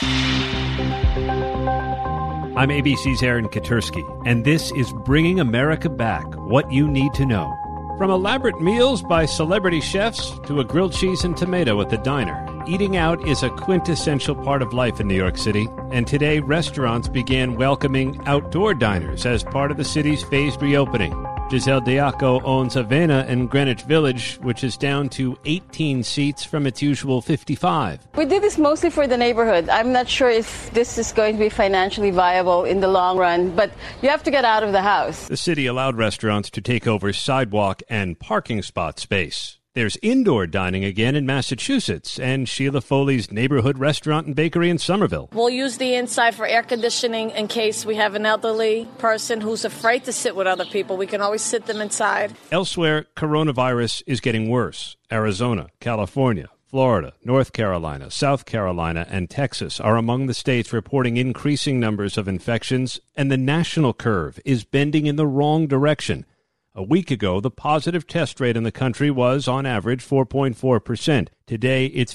I'm ABC's Aaron Katursky, and this is Bringing America Back, What You Need to Know. From elaborate meals by celebrity chefs to a grilled cheese and tomato at the diner, eating out is a quintessential part of life in New York City, and today restaurants began welcoming outdoor diners as part of the city's phased reopening. Giselle Diaco owns Avena in Greenwich Village, which is down to 18 seats from its usual 55. We did this mostly for the neighborhood. I'm not sure if this is going to be financially viable in the long run, but you have to get out of the house. The city allowed restaurants to take over sidewalk and parking spot space. There's indoor dining again in Massachusetts and Sheila Foley's neighborhood restaurant and bakery in Somerville. We'll use the inside for air conditioning in case we have an elderly person who's afraid to sit with other people. We can always sit them inside. Elsewhere, coronavirus is getting worse. Arizona, California, Florida, North Carolina, South Carolina, and Texas are among the states reporting increasing numbers of infections, and the national curve is bending in the wrong direction. A week ago, the positive test rate in the country was, on average, 4.4%. Today, it's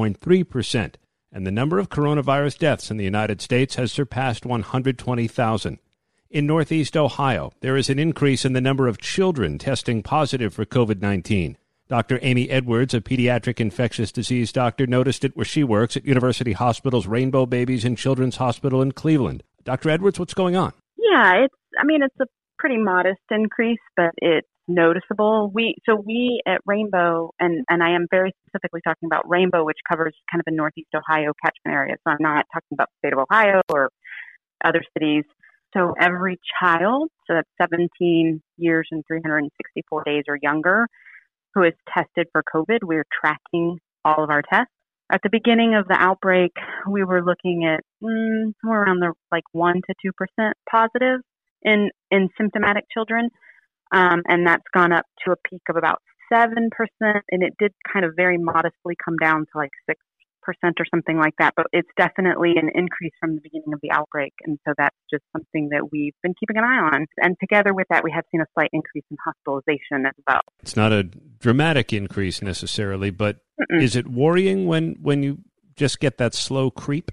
5.3%. And the number of coronavirus deaths in the United States has surpassed 120,000. In Northeast Ohio, there is an increase in the number of children testing positive for COVID-19. Dr. Amy Edwards, a pediatric infectious disease doctor, noticed it where she works at University Hospital's Rainbow Babies and Children's Hospital in Cleveland. Dr. Edwards, what's going on? Yeah, it's a pretty modest increase, but it's noticeable. We at Rainbow, and I am very specifically talking about Rainbow, which covers kind of a Northeast Ohio catchment area. So I'm not talking about the state of Ohio or other cities. So every child, so that's 17 years and 364 days or younger, who is tested for COVID, we're tracking all of our tests. At the beginning of the outbreak, we were looking at somewhere around the 1 to 2% positive in symptomatic children, and that's gone up to a peak of about 7%, and it did kind of very modestly come down to 6% or something like that, but it's definitely an increase from the beginning of the outbreak, and so that's just something that we've been keeping an eye on. And together with that, we have seen a slight increase in hospitalization as well. It's not a dramatic increase necessarily, but is it worrying when you just get that slow creep?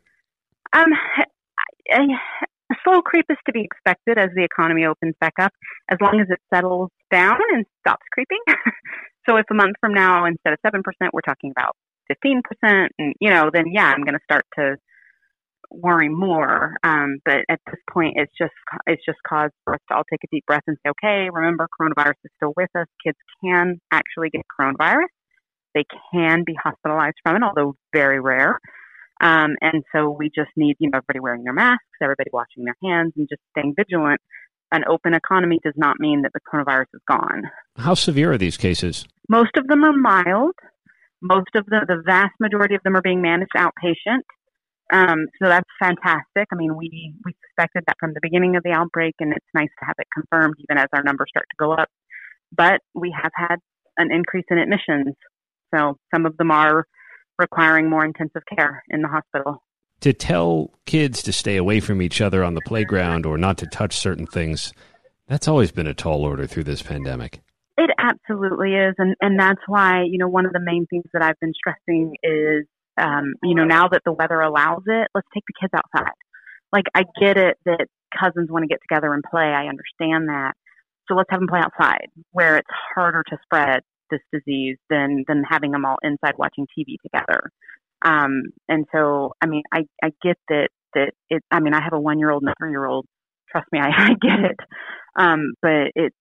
A slow creep is to be expected as the economy opens back up, as long as it settles down and stops creeping. So if a month from now, instead of 7%, we're talking about 15%, and then I'm going to start to worry more. But at this point, it's just cause for us to all take a deep breath and say, okay, remember, coronavirus is still with us. Kids can actually get coronavirus. They can be hospitalized from it, although very rare. And so we just need, everybody wearing their masks, everybody washing their hands, and just staying vigilant. An open economy does not mean that the coronavirus is gone. How severe are these cases? Most of them are mild. Most of the vast majority of them are being managed outpatient. So that's fantastic. I mean, we suspected that from the beginning of the outbreak, and it's nice to have it confirmed even as our numbers start to go up. But we have had an increase in admissions. So some of them are requiring more intensive care in the hospital. To tell kids to stay away from each other on the playground or not to touch certain things, that's always been a tall order through this pandemic. It absolutely is. And that's why, one of the main things that I've been stressing is, now that the weather allows it, let's take the kids outside. I get it that cousins want to get together and play. I understand that. So let's have them play outside where it's harder to spread this disease than having them all inside watching TV together. And so, I get that it, I have a 1-year-old and a 3-year-old. Trust me, I get it. But it's,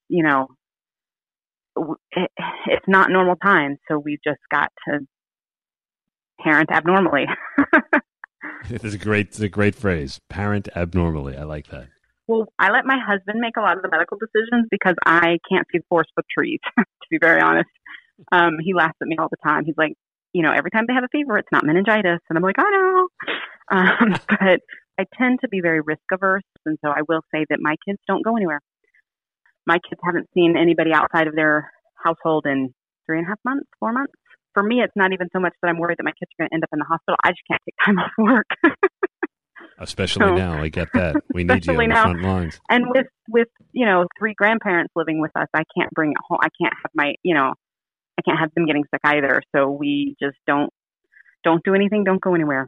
it's not normal times. So we've just got to parent abnormally. It's a great phrase. Parent abnormally. I like that. Well, I let my husband make a lot of the medical decisions because I can't see the forest for trees, to be very honest. He laughs at me all the time. He's like, every time they have a fever, it's not meningitis. And I'm like, I know. But I tend to be very risk averse. And so I will say that my kids don't go anywhere. My kids haven't seen anybody outside of their household in 3.5 months, 4 months. For me, it's not even so much that I'm worried that my kids are going to end up in the hospital. I just can't take time off work. Especially now, I get that. We need you on the front lines. And with 3 grandparents living with us, I can't bring it home. I can't have I can't have them getting sick either. So we just don't do anything. Don't go anywhere.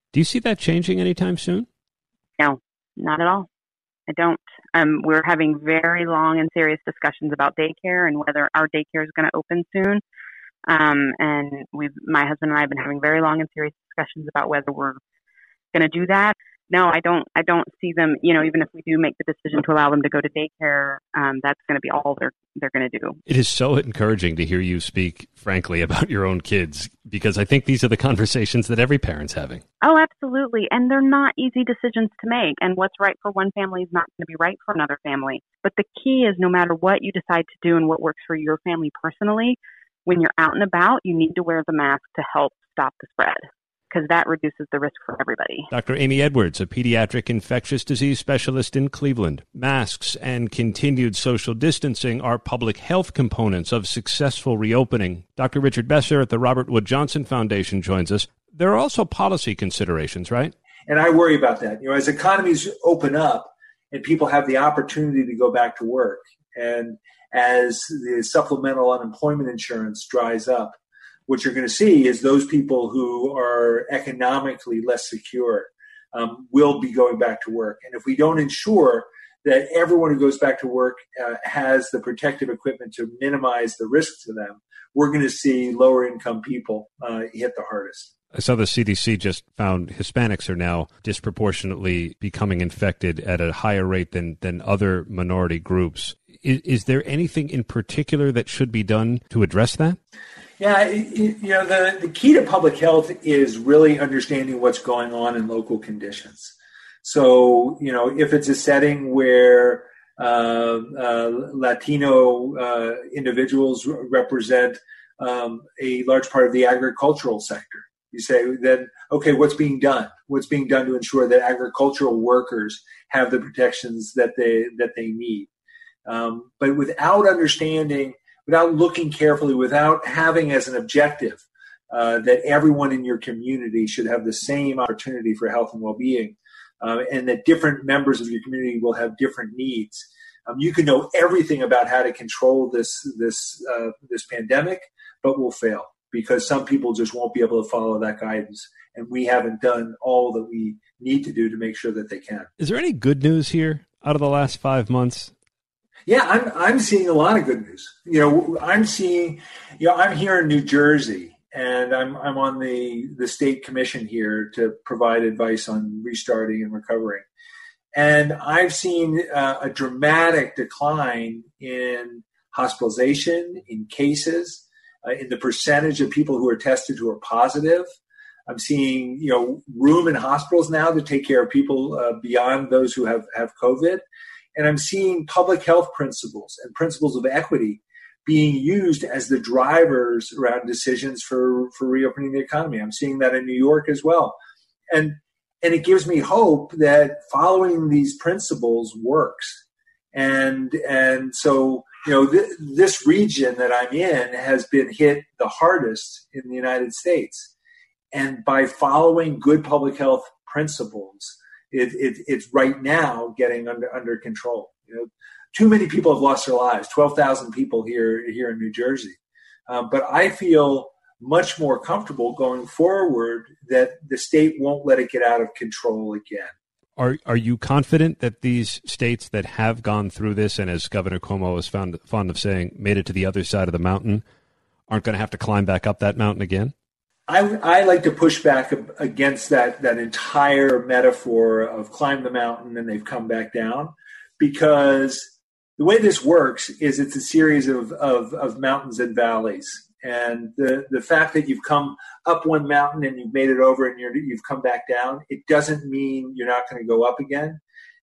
Do you see that changing anytime soon? No, not at all. I don't. We're having very long and serious discussions about daycare and whether our daycare is going to open soon. And my husband and I have been having very long and serious discussions about whether we're going to do that. No, I don't see them, even if we do make the decision to allow them to go to daycare, that's going to be all they're going to do. It is so encouraging to hear you speak frankly about your own kids, because I think these are the conversations that every parent's having. Oh, absolutely. And they're not easy decisions to make. And what's right for one family is not going to be right for another family. But the key is no matter what you decide to do and what works for your family personally, when you're out and about, you need to wear the mask to help stop the spread, because that reduces the risk for everybody. Dr. Amy Edwards, a pediatric infectious disease specialist in Cleveland. Masks and continued social distancing are public health components of successful reopening. Dr. Richard Besser at the Robert Wood Johnson Foundation joins us. There are also policy considerations, right? And I worry about that. As economies open up and people have the opportunity to go back to work, and as the supplemental unemployment insurance dries up, what you're going to see is those people who are economically less secure will be going back to work. And if we don't ensure that everyone who goes back to work has the protective equipment to minimize the risk to them, we're going to see lower income people hit the hardest. I saw the CDC just found Hispanics are now disproportionately becoming infected at a higher rate than other minority groups. Is there anything in particular that should be done to address that? Yeah, the key to public health is really understanding what's going on in local conditions. So, if it's a setting where Latino individuals represent a large part of the agricultural sector, you say then, okay, what's being done? What's being done to ensure that agricultural workers have the protections that they need? But without understanding, without looking carefully, without having as an objective that everyone in your community should have the same opportunity for health and well-being, and that different members of your community will have different needs. You can know everything about how to control this pandemic, but will fail because some people just won't be able to follow that guidance. And we haven't done all that we need to do to make sure that they can. Is there any good news here out of the last 5 months? Yeah, I'm seeing a lot of good news. I'm here in New Jersey, and I'm on the state commission here to provide advice on restarting and recovering. And I've seen a dramatic decline in hospitalization, in cases, in the percentage of people who are tested who are positive. I'm seeing, room in hospitals now to take care of people beyond those who have COVID. And I'm seeing public health principles and principles of equity being used as the drivers around decisions for reopening the economy. I'm seeing that in New York as well. And it gives me hope that following these principles works. And so, this region that I'm in has been hit the hardest in the United States. And by following good public health principles, it's right now getting under control. Too many people have lost their lives. 12,000 people here in New Jersey. But I feel much more comfortable going forward that the state won't let it get out of control again. Are you confident that these states that have gone through this, and as Governor Cuomo is fond of saying, made it to the other side of the mountain, aren't going to have to climb back up that mountain again? I like to push back against that entire metaphor of climb the mountain and they've come back down, because the way this works is it's a series of mountains and valleys. And the fact that you've come up one mountain and you've made it over and you've come back down, it doesn't mean you're not going to go up again.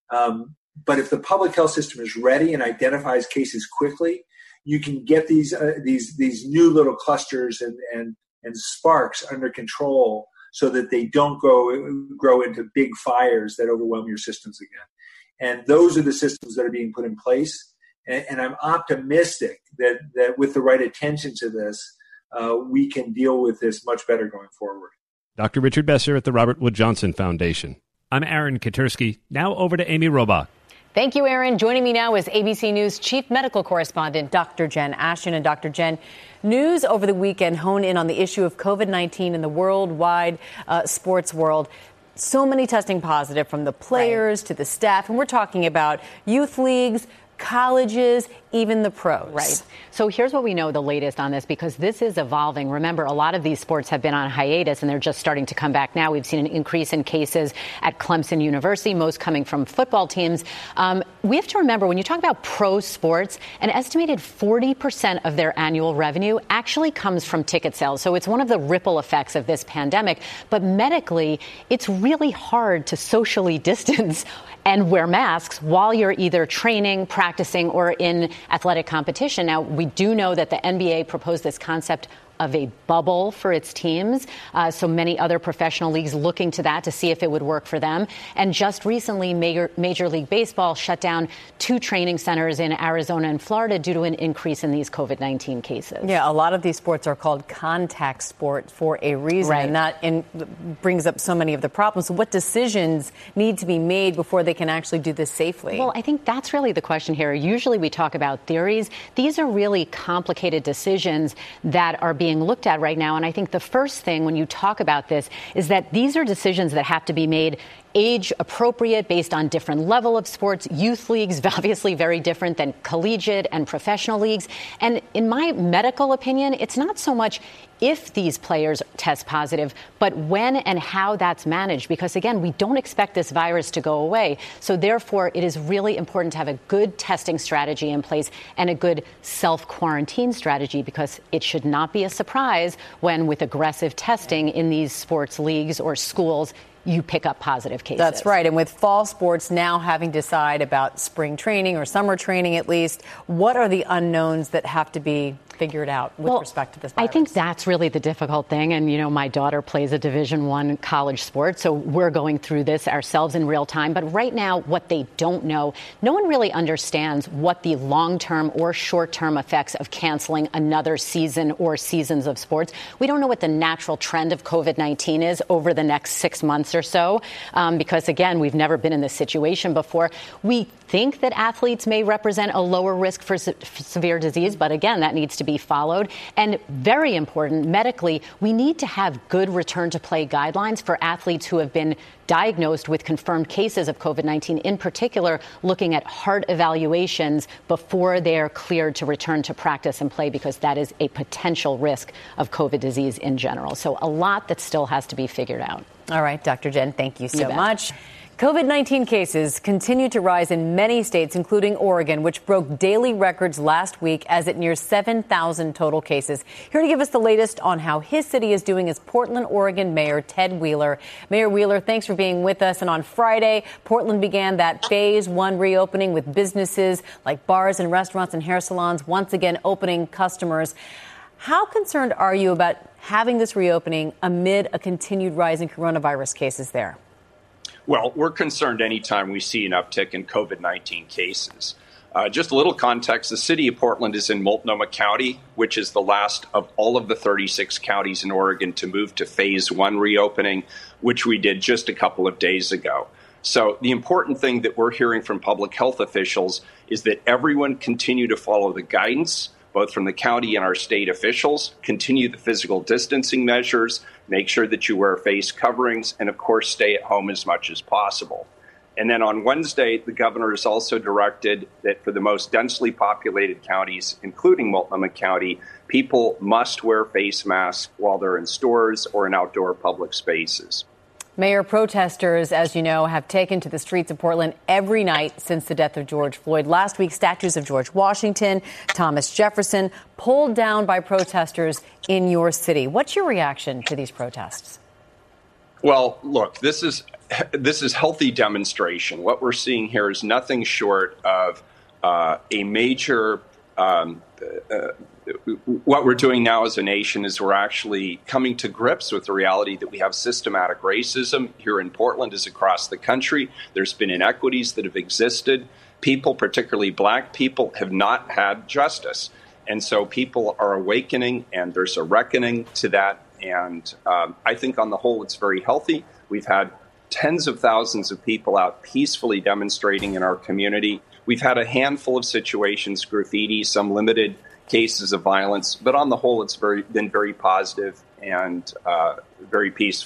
But if the public health system is ready and identifies cases quickly, you can get these new little clusters and sparks under control so that they don't grow into big fires that overwhelm your systems again. And those are the systems that are being put in place. And I'm optimistic that with the right attention to this, we can deal with this much better going forward. Dr. Richard Besser at the Robert Wood Johnson Foundation. I'm Aaron Katursky. Now over to Amy Robach. Thank you, Aaron. Joining me now is ABC News Chief Medical Correspondent Dr. Jen Ashton. And Dr. Jen, news over the weekend honed in on the issue of COVID-19 in the worldwide sports world. so many testing positive, from the players to the staff. And we're talking about youth leagues, colleges, even the pros. Right. So here's what we know the latest on this, because this is evolving. Remember, a lot of these sports have been on hiatus and they're just starting to come back now. We've seen an increase in cases at Clemson University, most coming from football teams. We have to remember, when you talk about pro sports, an estimated 40% of their annual revenue actually comes from ticket sales. So it's one of the ripple effects of this pandemic. But medically, it's really hard to socially distance and wear masks while you're either training, practicing, or in athletic competition. Now, we do know that the NBA proposed this concept of a bubble for its teams. So many other professional leagues looking to that to see if it would work for them. And just recently, Major League Baseball shut down 2 training centers in Arizona and Florida due to an increase in these COVID-19 cases. Yeah, a lot of these sports are called contact sports for a reason. Right. And that brings up so many of the problems. So what decisions need to be made before they can actually do this safely? Well, I think that's really the question here. Usually we talk about theories. These are really complicated decisions that are being looked at right now. And I think the first thing when you talk about this is that these are decisions that have to be made age appropriate based on different level of sports. Youth leagues, obviously very different than collegiate and professional leagues. And in my medical opinion, it's not so much if these players test positive, but when and how that's managed. Because, again, we don't expect this virus to go away. So, therefore, it is really important to have a good testing strategy in place and a good self-quarantine strategy, because it should not be a surprise when, with aggressive testing in these sports leagues or schools, you pick up positive cases. That's right. And with fall sports now having to decide about spring training or summer training at least, what are the unknowns that have to be figured out with respect to this virus? I think that's really the difficult thing. And, you know, my daughter plays a Division I college sport, so we're going through this ourselves in real time. But right now, what they don't know, no one really understands what the long-term or short-term effects of canceling another season or seasons of sports. We don't know what the natural trend of COVID-19 is over the next 6 months or so, because, again, we've never been in this situation before. We think that athletes may represent a lower risk for severe disease, but, again, that needs to be followed. And very important, medically, we need to have good return to play guidelines for athletes who have been diagnosed with confirmed cases of COVID-19, in particular, looking at heart evaluations before they're cleared to return to practice and play, because that is a potential risk of COVID disease in general. So a lot that still has to be figured out. All right, Dr. Jen, thank you so much. COVID-19 cases continue to rise in many states, including Oregon, which broke daily records last week as it nears 7,000 total cases. Here to give us the latest on how his city is doing is Portland, Oregon Mayor Ted Wheeler. Mayor Wheeler, thanks for being with us. And on Friday, Portland began that phase 1 reopening with businesses like bars and restaurants and hair salons once again opening customers. How concerned are you about having this reopening amid a continued rise in coronavirus cases there? Well, we're concerned anytime we see an uptick in COVID-19 cases. Just a little context, the city of Portland is in Multnomah County, which is the last of all of the 36 counties in Oregon to move to phase 1 reopening, which we did just a couple of days ago. So the important thing that we're hearing from public health officials is that everyone continue to follow the guidance, both from the county and our state officials, continue the physical distancing measures, make sure that you wear face coverings, and of course, stay at home as much as possible. And then on Wednesday, the governor has also directed that for the most densely populated counties, including Multnomah County, people must wear face masks while they're in stores or in outdoor public spaces. Mayor, protesters, as you know, have taken to the streets of Portland every night since the death of George Floyd. Last week, statues of George Washington, Thomas Jefferson, pulled down by protesters in your city. What's your reaction to these protests? Well, look, this is healthy demonstration. What we're seeing here is nothing short of a major what we're doing now as a nation is we're actually coming to grips with the reality that we have systematic racism here in Portland as across the country. There's been inequities that have existed. People, particularly black people, have not had justice. And so people are awakening, and there's a reckoning to that. And I think on the whole, it's very healthy. We've had tens of thousands of people out peacefully demonstrating in our community. We've had a handful of situations, graffiti, some limited cases of violence, but on the whole, it's been very positive and very peaceful.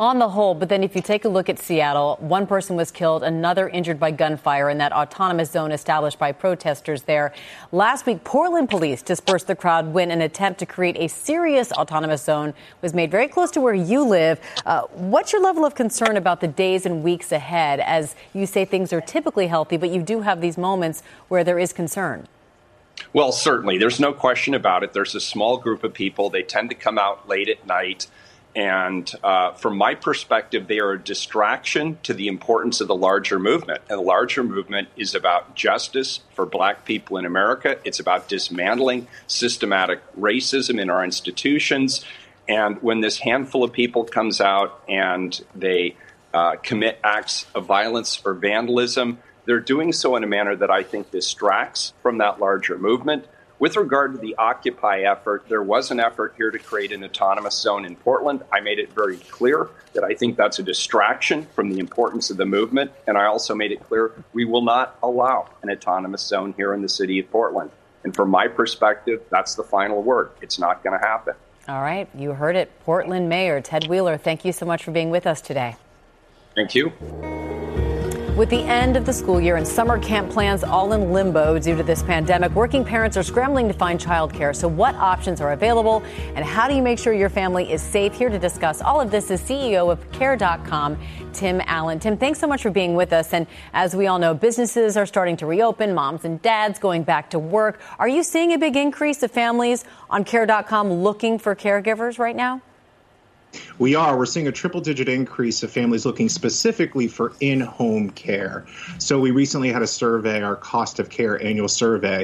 On the whole, but then if you take a look at Seattle, one person was killed, another injured by gunfire in that autonomous zone established by protesters there. Last week, Portland police dispersed the crowd when an attempt to create a serious autonomous zone was made very close to where you live. What's your level of concern about the days and weeks ahead as you say things are typically healthy, but you do have these moments where there is concern? Well, certainly. There's no question about it. There's a small group of people. They tend to come out late at night. And from my perspective, they are a distraction to the importance of the larger movement. And the larger movement is about justice for Black people in America. It's about dismantling systematic racism in our institutions. And when this handful of people comes out and they commit acts of violence or vandalism, they're doing so in a manner that I think distracts from that larger movement. With regard to the Occupy effort, there was an effort here to create an autonomous zone in Portland. I made it very clear that I think that's a distraction from the importance of the movement. And I also made it clear we will not allow an autonomous zone here in the city of Portland. And from my perspective, that's the final word. It's not going to happen. All right. You heard it. Portland Mayor Ted Wheeler, thank you so much for being with us today. Thank you. With the end of the school year and summer camp plans all in limbo due to this pandemic, working parents are scrambling to find childcare. So what options are available and how do you make sure your family is safe? Here to discuss all of this is CEO of Care.com, Tim Allen. Tim, thanks so much for being with us. And as we all know, businesses are starting to reopen, moms and dads going back to work. Are you seeing a big increase of families on Care.com looking for caregivers right now? We are. We're seeing a triple-digit increase of families looking specifically for in-home care. So we recently had a survey, our cost of care annual survey.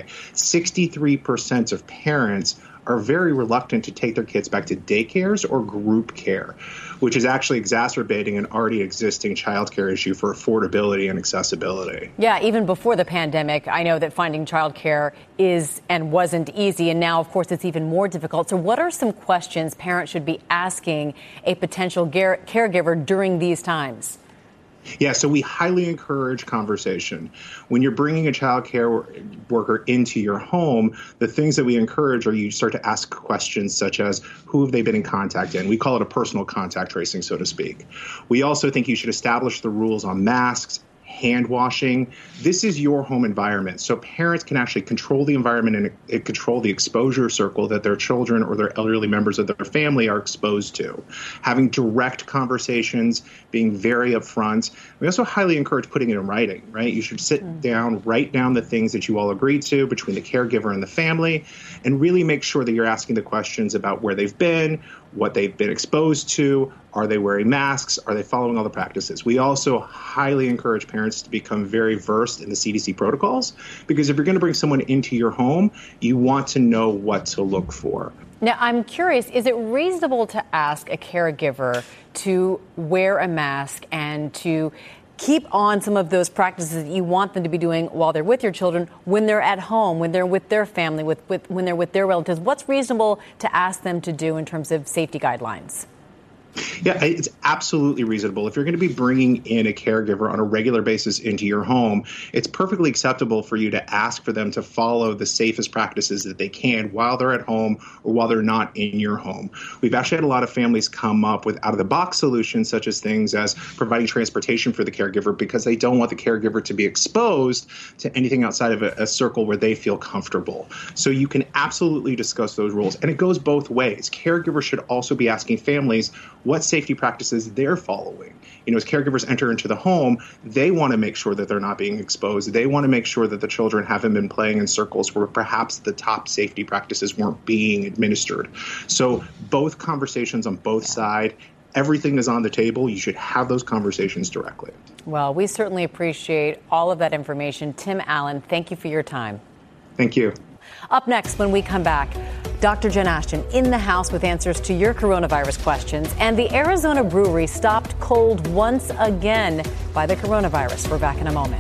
63% of parents are very reluctant to take their kids back to daycares or group care, which is actually exacerbating an already existing childcare issue for affordability and accessibility. Yeah, even before the pandemic, I know that finding childcare is and wasn't easy. And now, of course, it's even more difficult. So what are some questions parents should be asking a potential caregiver during these times? Yeah, so we highly encourage conversation. When you're bringing a child care worker into your home, the things that we encourage are you start to ask questions such as, who have they been in contact in? We call it a personal contact tracing, so to speak. We also think you should establish the rules on masks, hand washing. This is your home environment. So parents can actually control the environment and control the exposure circle that their children or their elderly members of their family are exposed to. Having direct conversations, being very upfront. We also highly encourage putting it in writing, right? You should sit down, write down the things that you all agreed to between the caregiver and the family, and really make sure that you're asking the questions about where they've been, what they've been exposed to, are they wearing masks, are they following all the practices. We also highly encourage parents to become very versed in the CDC protocols, because if you're going to bring someone into your home, you want to know what to look for. Now, I'm curious, is it reasonable to ask a caregiver to wear a mask and to keep on some of those practices that you want them to be doing while they're with your children, when they're at home, when they're with their family, when they're with their relatives? What's reasonable to ask them to do in terms of safety guidelines? Yeah, it's absolutely reasonable. If you're going to be bringing in a caregiver on a regular basis into your home, it's perfectly acceptable for you to ask for them to follow the safest practices that they can while they're at home or while they're not in your home. We've actually had a lot of families come up with out-of-the-box solutions, such as things as providing transportation for the caregiver, because they don't want the caregiver to be exposed to anything outside of a circle where they feel comfortable. So you can absolutely discuss those rules. And it goes both ways. Caregivers should also be asking families what safety practices they're following. You know, as caregivers enter into the home, they want to make sure that they're not being exposed. They want to make sure that the children haven't been playing in circles where perhaps the top safety practices weren't being administered. So both conversations on both sides, everything is on the table. You should have those conversations directly. Well, we certainly appreciate all of that information. Tim Allen, thank you for your time. Thank you. Up next, when we come back, Dr. Jen Ashton in the house with answers to your coronavirus questions. And the Arizona brewery stopped cold once again by the coronavirus. We're back in a moment.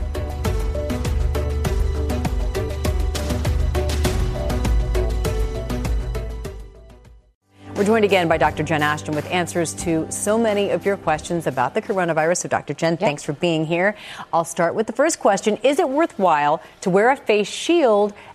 We're joined again by Dr. Jen Ashton with answers to so many of your questions about the coronavirus. So, Dr. Jen, thanks for being here. I'll start with the first question. Is it worthwhile to wear a face shield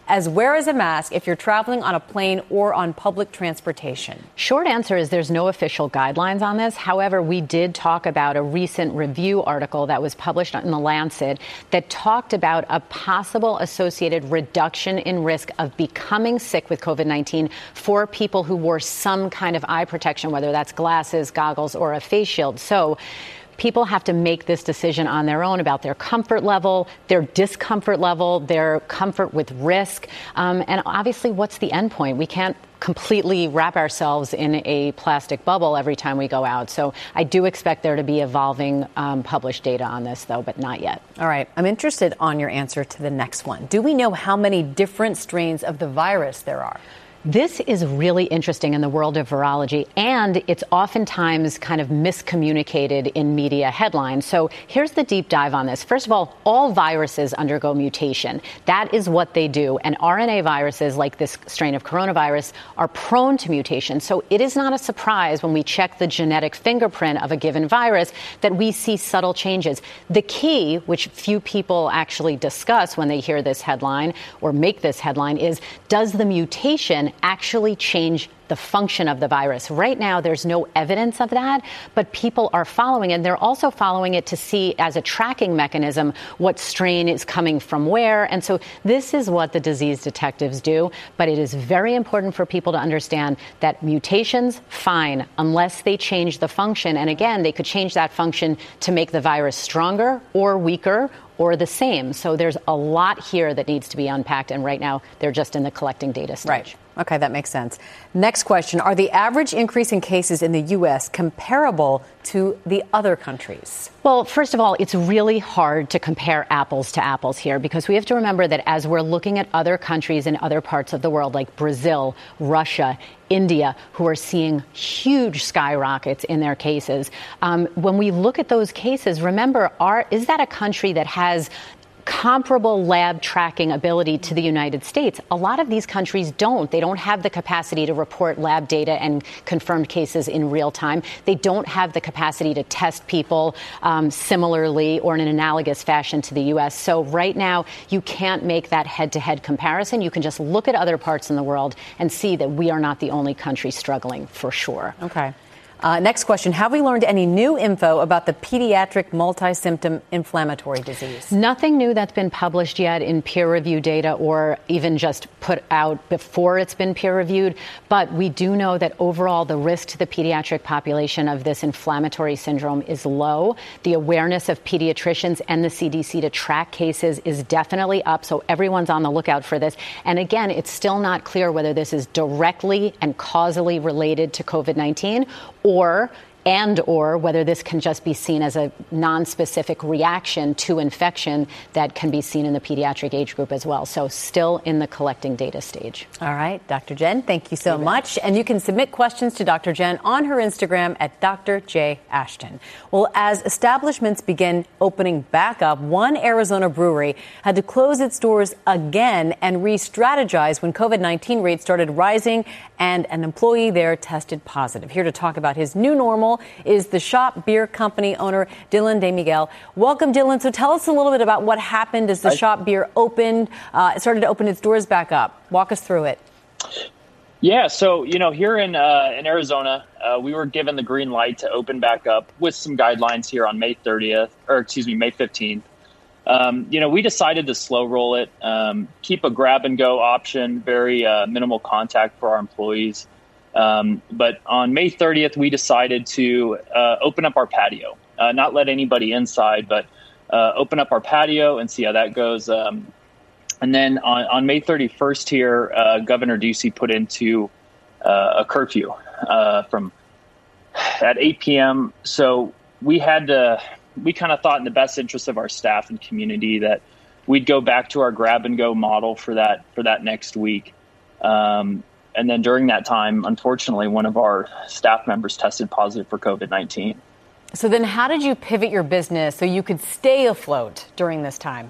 as wear as a mask if you're traveling on a plane or on public transportation? Short answer is there's no official guidelines on this. However, we did talk about a recent review article that was published in The Lancet that talked about a possible associated reduction in risk of becoming sick with COVID-19 for people who wore some kind of eye protection, whether that's glasses, goggles, or a face shield. So people have to make this decision on their own about their comfort level, their discomfort level, their comfort with risk. And obviously, what's the end point? We can't completely wrap ourselves in a plastic bubble every time we go out. So I do expect there to be evolving published data on this, though, but not yet. All right. I'm interested on your answer to the next one. Do we know how many different strains of the virus there are? This is really interesting in the world of virology, and it's oftentimes kind of miscommunicated in media headlines. So here's the deep dive on this. First of all viruses undergo mutation. That is what they do. And RNA viruses, like this strain of coronavirus, are prone to mutation. So it is not a surprise when we check the genetic fingerprint of a given virus that we see subtle changes. The key, which few people actually discuss when they hear this headline or make this headline, is does the mutation actually change the function of the virus? Right now, there's no evidence of that, but people are following it. And they're also following it to see as a tracking mechanism what strain is coming from where. And so this is what the disease detectives do. But it is very important for people to understand that mutations, fine, unless they change the function. And again, they could change that function to make the virus stronger or weaker or the same. So there's a lot here that needs to be unpacked. And right now, they're just in the collecting data stage. Right. Okay, that makes sense. Next question. Are the average increase in cases in the U.S. comparable to the other countries? Well, first of all, it's really hard to compare apples to apples here because we have to remember that as we're looking at other countries in other parts of the world, like Brazil, Russia, India, who are seeing huge skyrockets in their cases, when we look at those cases, remember, is that a country that has comparable lab tracking ability to the United States? A lot of these countries don't. They don't have the capacity to report lab data and confirmed cases in real time. They don't have the capacity to test people similarly or in an analogous fashion to the U.S. So right now, you can't make that head-to-head comparison. You can just look at other parts in the world and see that we are not the only country struggling, for sure. Okay. Next question. Have we learned any new info about the pediatric multi-symptom inflammatory disease? Nothing new that's been published yet in peer-reviewed data or even just put out before it's been peer-reviewed. But we do know that overall the risk to the pediatric population of this inflammatory syndrome is low. The awareness of pediatricians and the CDC to track cases is definitely up. So everyone's on the lookout for this. And again, it's still not clear whether this is directly and causally related to COVID-19 or whether this can just be seen as a non-specific reaction to infection that can be seen in the pediatric age group as well. So still in the collecting data stage. All right. Dr. Jen, thank you so much. And you can submit questions to Dr. Jen on her Instagram at Dr. J. Ashton. Well, as establishments begin opening back up, one Arizona brewery had to close its doors again and re-strategize when COVID-19 rates started rising and an employee there tested positive. Here to talk about his new normal is the Shop Beer Company owner, Dylan DeMiguel. Welcome, Dylan. So tell us a little bit about what happened as the Shop Beer started to open its doors back up. Walk us through it. Yeah, so, here in Arizona, we were given the green light to open back up with some guidelines here on May 15th. We decided to slow roll it, keep a grab and go option, very minimal contact for our employees. But on May 30th, we decided to open up our patio, not let anybody inside, but open up our patio and see how that goes. And then on May 31st here, Governor Ducey put into a curfew from at 8 p.m. So we kind of thought in the best interest of our staff and community that we'd go back to our grab and go model for that next week. And then during that time, unfortunately, one of our staff members tested positive for COVID-19. So then how did you pivot your business so you could stay afloat during this time?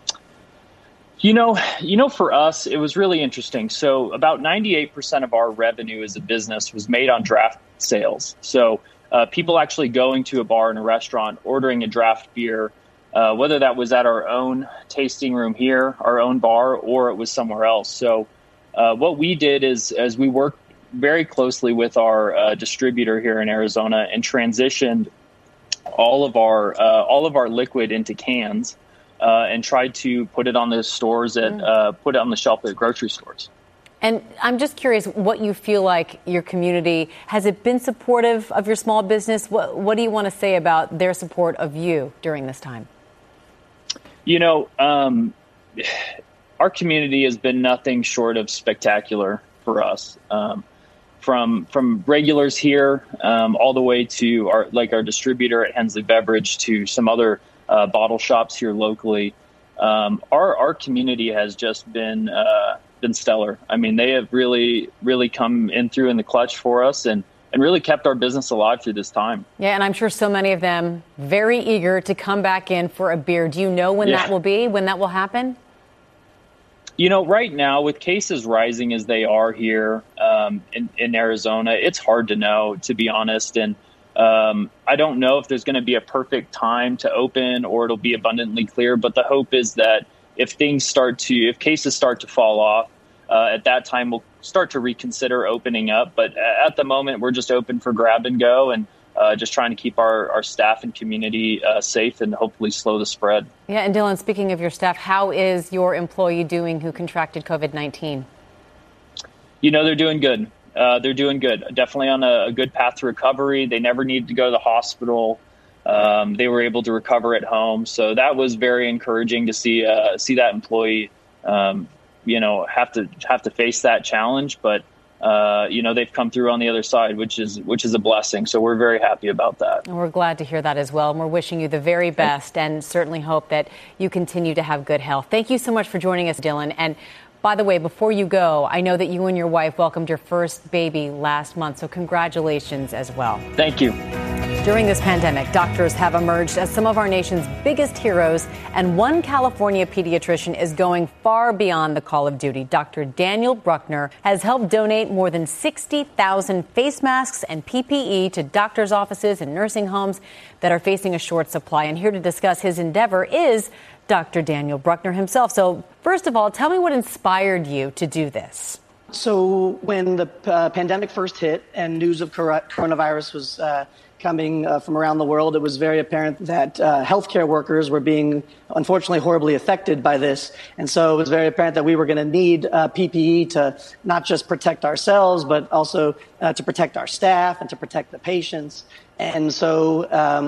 For us, it was really interesting. So about 98% of our revenue as a business was made on draft sales. So people actually going to a bar and a restaurant, ordering a draft beer, whether that was at our own tasting room here, our own bar, or it was somewhere else. So what we did is, as we worked very closely with our distributor here in Arizona and transitioned all of our liquid into cans and tried to put it on the stores put it on the shelf at grocery stores. And I'm just curious what you feel like your community, has it been supportive of your small business? What do you want to say about their support of you during this time? Our community has been nothing short of spectacular for us. From regulars here all the way to our distributor at Hensley Beverage to some other bottle shops here locally. Our community has just been stellar. I mean, they have really, really come in through in the clutch for us and really kept our business alive through this time. Yeah, and I'm sure so many of them very eager to come back in for a beer. Do you know when that will be, when that will happen? Right now, with cases rising as they are here in Arizona, it's hard to know, to be honest. And I don't know if there's going to be a perfect time to open or it'll be abundantly clear. But the hope is that if cases start to fall off, at that time we'll start to reconsider opening up. But at the moment, we're just open for grab and go and just trying to keep our staff and community safe and hopefully slow the spread. Yeah, and Dylan, speaking of your staff, how is your employee doing who contracted COVID-19? They're doing good. They're doing good. Definitely on a good path to recovery. They never needed to go to the hospital. They were able to recover at home. So that was very encouraging to see that employee, have to face that challenge. But they've come through on the other side, which is a blessing. So we're very happy about that. And we're glad to hear that as well. And we're wishing you the very best and certainly hope that you continue to have good health. Thank you so much for joining us, Dylan. And by the way, before you go, I know that you and your wife welcomed your first baby last month. So congratulations as well. Thank you. During this pandemic, doctors have emerged as some of our nation's biggest heroes, and one California pediatrician is going far beyond the call of duty. Dr. Daniel Bruckner has helped donate more than 60,000 face masks and PPE to doctors' offices and nursing homes that are facing a short supply. And here to discuss his endeavor is Dr. Daniel Bruckner himself. So first of all, tell me what inspired you to do this. So when the pandemic first hit and news of coronavirus was coming from around the world, it was very apparent that healthcare workers were being, unfortunately, horribly affected by this. And so it was very apparent that we were going to need PPE to not just protect ourselves, but also to protect our staff and to protect the patients. And so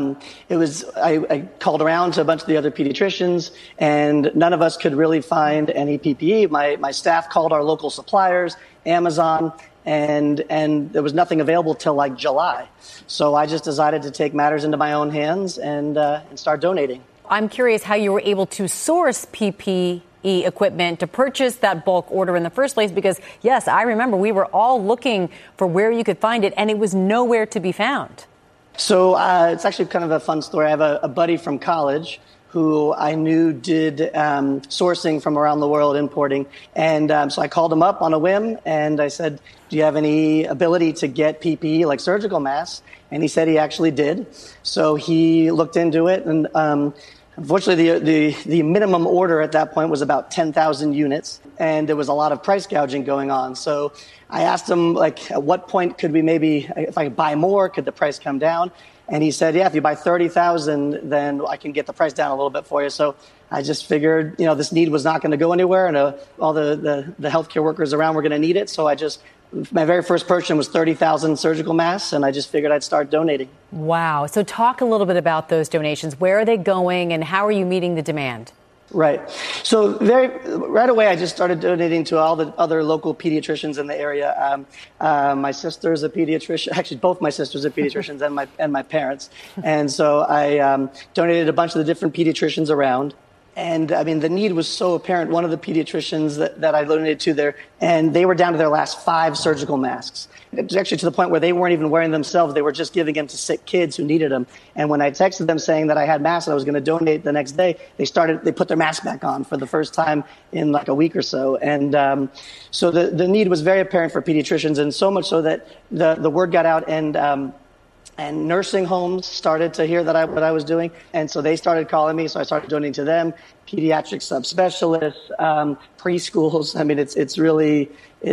I called around to a bunch of the other pediatricians, and none of us could really find any PPE. My staff called our local suppliers, Amazon, and there was nothing available till like July. So I just decided to take matters into my own hands and start donating. I'm curious how you were able to source PPE equipment to purchase that bulk order in the first place, because, yes, I remember we were all looking for where you could find it, and it was nowhere to be found. So it's actually kind of a fun story. I have a buddy from college who I knew did sourcing from around the world, importing. And so I called him up on a whim, and I said, do you have any ability to get PPE, like surgical masks? And he said he actually did. So he looked into it, and unfortunately, the minimum order at that point was about 10,000 units, and there was a lot of price gouging going on. So I asked him, like, at what point could we maybe, if I could buy more, could the price come down? And he said, yeah, if you buy 30,000, then I can get the price down a little bit for you. So I just figured, this need was not going to go anywhere, and all the healthcare workers around were going to need it. So my very first purchase was 30,000 surgical masks, and I just figured I'd start donating. Wow. So talk a little bit about those donations. Where are they going, and how are you meeting the demand? Right. So right away, I just started donating to all the other local pediatricians in the area. My sister's a pediatrician. Actually, both my sisters are pediatricians and my parents. And so I donated a bunch of the different pediatricians around. And I mean, the need was so apparent. One of the pediatricians that I donated to there, and they were down to their last 5 surgical masks. It was actually to the point where they weren't even wearing themselves. They were just giving them to sick kids who needed them. And when I texted them saying that I had masks and I was going to donate the next day, they put their mask back on for the first time in like a week or so. And so the need was very apparent for pediatricians, and so much so that the word got out, and And nursing homes started to hear what I was doing. And so they started calling me. So I started donating to them, pediatric subspecialists, preschools. I mean, it's really,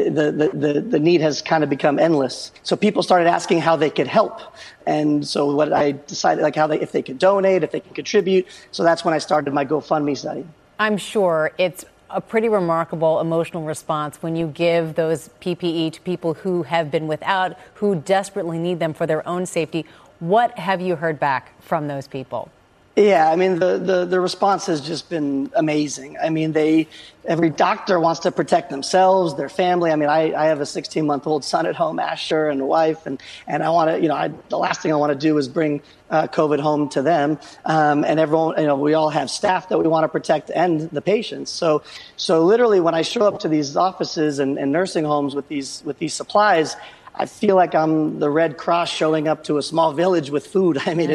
the need has kind of become endless. So people started asking how they could help. And so what I decided, if they could donate, if they could contribute. So that's when I started my GoFundMe study. I'm sure it's a pretty remarkable emotional response when you give those PPE to people who have been without, who desperately need them for their own safety. What have you heard back from those people? Yeah, I mean, the response has just been amazing. I mean, every doctor wants to protect themselves, their family. I mean, I have a 16-month-old son at home, Asher, and a wife, and I want to, the last thing I want to do is bring COVID home to them. And everyone, we all have staff that we want to protect and the patients. So literally, when I show up to these offices and nursing homes with these supplies, I feel like I'm the Red Cross showing up to a small village with food. I mean,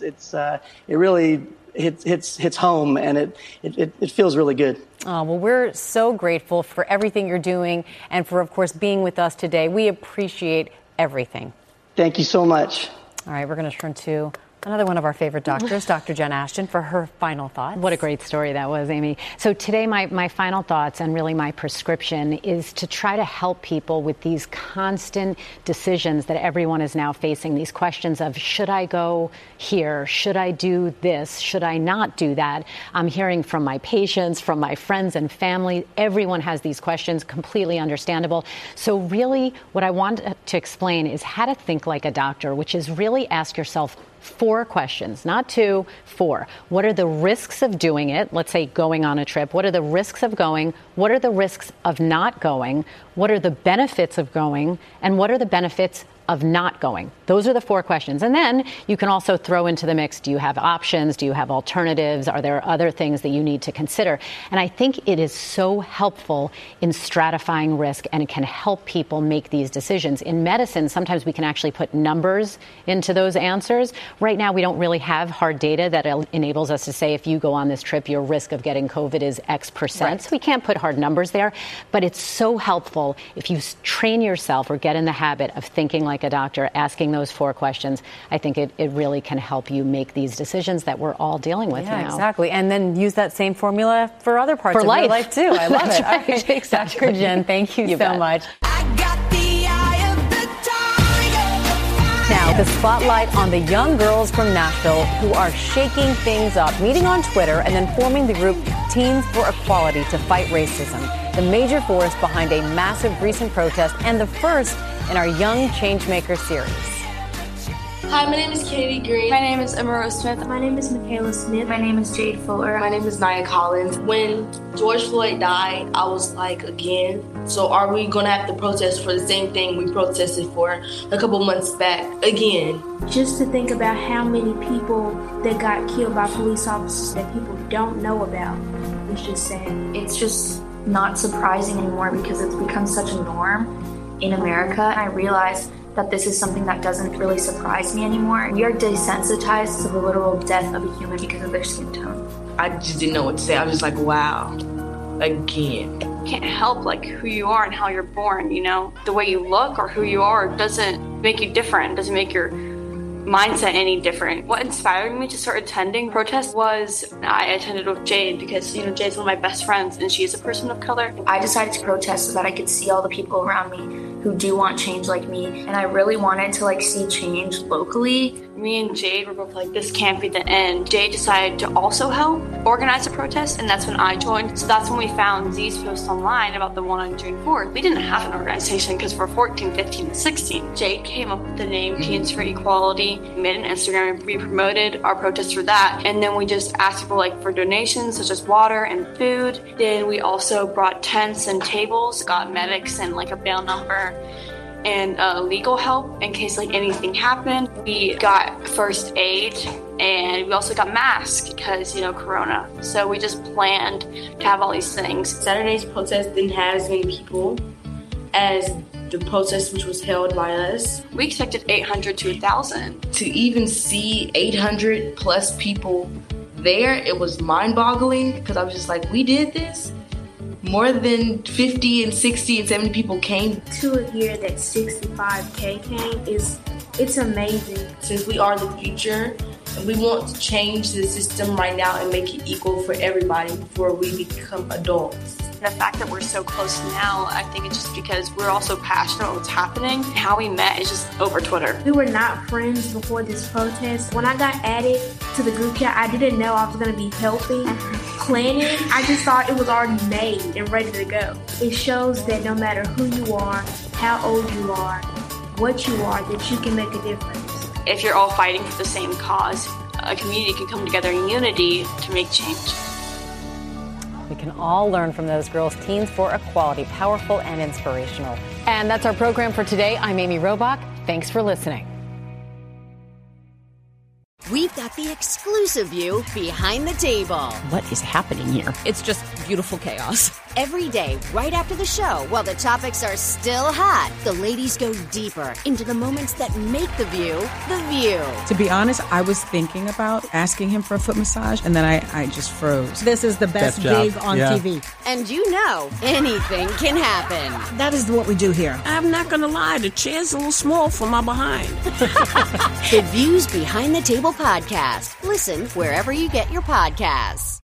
it really hits home, and it feels really good. Oh, well, we're so grateful for everything you're doing and for, of course, being with us today. We appreciate everything. Thank you so much. All right, we're going to turn to another one of our favorite doctors, Dr. Jen Ashton, for her final thoughts. What a great story that was, Amy. So today, my final thoughts and really my prescription is to try to help people with these constant decisions that everyone is now facing, these questions of, should I go here? Should I do this? Should I not do that? I'm hearing from my patients, from my friends and family. Everyone has these questions, completely understandable. So really, what I want to explain is how to think like a doctor, which is really ask yourself 4 questions, not 2, 4. What are the risks of doing it? Let's say going on a trip. What are the risks of going? What are the risks of not going? What are the benefits of going? And what are the benefits of not going? Those are the 4 questions. And then you can also throw into the mix, do you have options? Do you have alternatives? Are there other things that you need to consider? And I think it is so helpful in stratifying risk, and it can help people make these decisions. In medicine, sometimes we can actually put numbers into those answers. Right now, we don't really have hard data that enables us to say, if you go on this trip, your risk of getting COVID is X%. Right. So we can't put hard numbers there. But it's so helpful if you train yourself or get in the habit of thinking like a doctor, asking those 4 questions. I think it really can help you make these decisions that we're all dealing with now. Exactly. And then use that same formula for other parts of your life, too. I love it. Right. Right. Exactly. Dr. Jen, thank you so much. Now, the spotlight on the young girls from Nashville who are shaking things up, meeting on Twitter and then forming the group Teens for Equality to fight racism, the major force behind a massive recent protest and the first in our Young Changemaker series. Hi, my name is Katie Green. My name is Emma Rose Smith. My name is Michaela Smith. My name is Jade Fuller. My name is Nia Collins. When George Floyd died, I was like, again, so are we going to have to protest for the same thing we protested for a couple months back again? Just to think about how many people that got killed by police officers that people don't know about, it's just sad. It's just not surprising anymore because it's become such a norm in America. I realize that this is something that doesn't really surprise me anymore. We are desensitized to the literal death of a human because of their skin tone. I just didn't know what to say. I was just like, wow, again. You can't help like who you are and how you're born, you know? The way you look or who you are doesn't make you different, doesn't make your mindset any different. What inspired me to start attending protests was I attended with Jade because, you know, Jade's one of my best friends and she is a person of color. I decided to protest so that I could see all the people around me who do want change like me, and I really wanted to like see change locally. Me and Jade were both like, this can't be the end. Jade decided to also help organize a protest, and that's when I joined. So that's when we found Z's post online about the one on June 4th. We didn't have an organization because we're 14, 15, and 16. Jade came up with the name Teens for Equality, made an Instagram, and we promoted our protest for that. And then we just asked people like for donations such as water and food. Then we also brought tents and tables, got medics and like a bail number and legal help in case like anything happened. We got first aid and we also got masks because, you know, Corona. So we just planned to have all these things. Saturday's protest didn't have as many people as the protest which was held by us. We expected 800 to 1,000. To even see 800 plus people there, it was mind-boggling because I was just like, we did this? More than 50 and 60 and 70 people came. To a year that 65K came is It's amazing. Since we are the future, we want to change the system right now and make it equal for everybody before we become adults. The fact that we're so close now, I think it's just because we're all so passionate about what's happening. How we met is just over Twitter. We were not friends before this protest. When I got added to the group chat, I didn't know I was going to be helping, planning. I just thought it was already made and ready to go. It shows that no matter who you are, how old you are, what you are, that you can make a difference. If you're all fighting for the same cause, a community can come together in unity to make change. We can all learn from those girls. Teens for Equality, powerful and inspirational. And that's our program for today. I'm Amy Robach. Thanks for listening. We've got the exclusive view behind the table. What is happening here? It's just beautiful chaos. Every day, right after the show, while the topics are still hot, the ladies go deeper into the moments that make The View, The View. To be honest, I was thinking about asking him for a foot massage, and then I just froze. This is the best gig on TV. And you know, anything can happen. That is what we do here. I'm not going to lie, the chair's a little small for my behind. The Views Behind the Table podcast. Listen wherever you get your podcasts.